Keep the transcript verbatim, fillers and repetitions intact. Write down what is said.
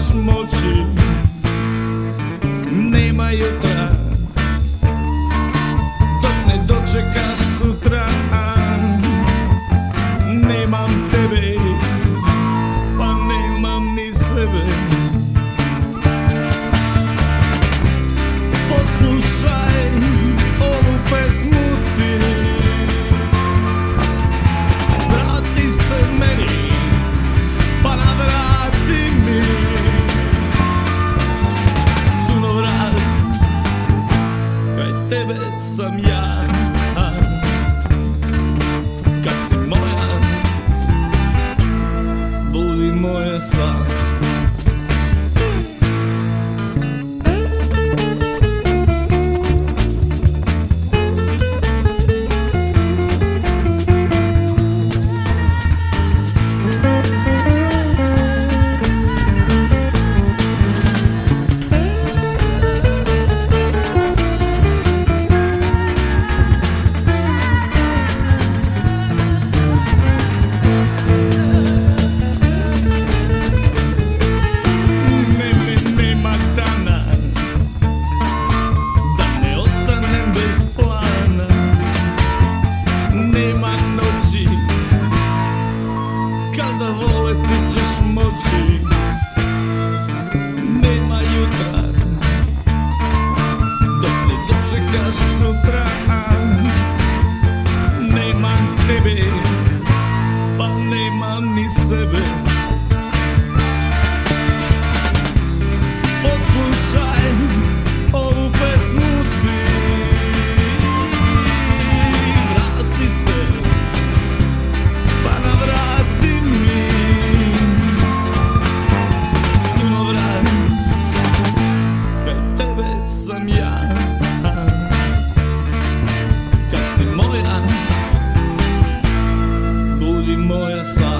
ćeš moći. Nema jutra dok ne dočekaš sutra. Nemam tebe, pa nemam ni sebe. Poslušaj ovu pesmu ti, vrati se meni, pa navrati mi. Sunovrat, kraj tebe sam ja. Kad si moja, budi moja san. Kada voleti ćeš moći. Nema jutra dok ne dočekaš sutra. Nemam tebe, pa nemam ni sebe. Poslušaj ovu pesmu ti, vrati se, pa navrati mi. Sunovrat, kraj tebe sam ja. Kad si moja, budi moja san.